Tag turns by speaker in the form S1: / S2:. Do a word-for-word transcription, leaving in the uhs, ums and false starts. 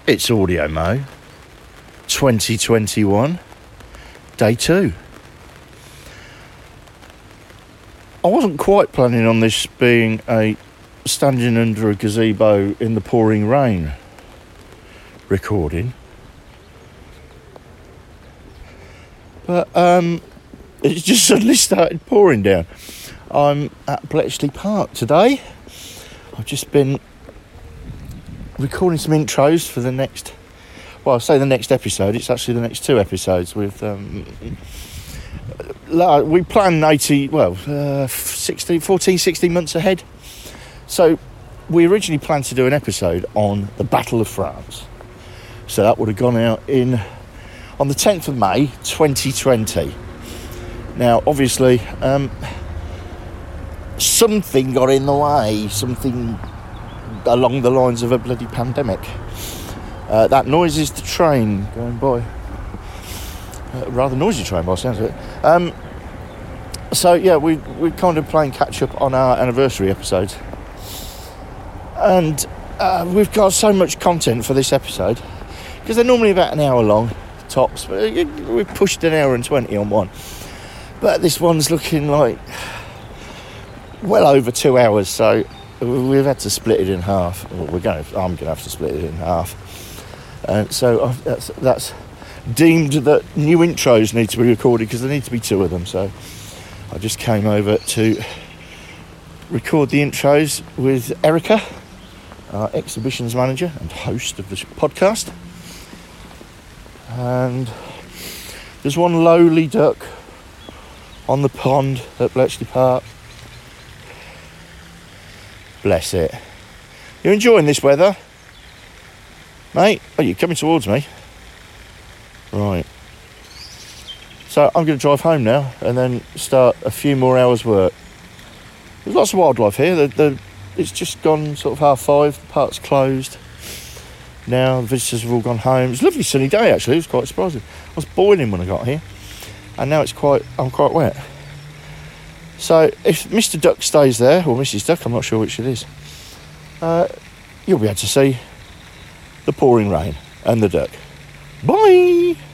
S1: It's Audio Mo twenty twenty-one, day two. I wasn't quite planning on this being a standing under a gazebo in the pouring rain recording, but um, it just suddenly started pouring down. I'm at Bletchley Park today. I've just been recording some intros for the next, well, I say the next episode, it's actually the next two episodes with, um, we plan eighty, well, uh, sixteen, fourteen, sixteen months ahead. So we originally planned to do an episode on the Battle of France. So that would have gone out in, on the tenth of May, twenty twenty. Now, obviously, um, something got in the way, something along the lines of a bloody pandemic. Uh, that noise is the train going by. Uh, rather noisy train by the sounds of it. Um, so yeah, we, we're kind of playing catch up on our anniversary episodes. And uh, we've got so much content for this episode, because they're normally about an hour long, tops. But we've pushed an hour and twenty on one. But this one's looking like well over two hours, so we've had to split it in half. Well, we're going. To, I'm going to have to split it in half. And so I've, that's, that's deemed that new intros need to be recorded because there need to be two of them. So I just came over to record the intros with Erica, our exhibitions manager and host of this podcast. And there's one lowly duck on the pond at Bletchley Park. Bless it. You're enjoying this weather, mate? Oh, you're coming towards me. Right. So I'm going to drive home now and then start a few more hours work. There's lots of wildlife here. The, the, it's just gone sort of half five. The park's closed. Now the visitors have all gone home. It's a lovely sunny day, actually. It was quite surprising. I was boiling when I got here. And now it's quite, I'm quite wet. So if Mister Duck stays there, or Missus Duck, I'm not sure which it is, uh, you'll be able to see the pouring rain and the duck. Bye!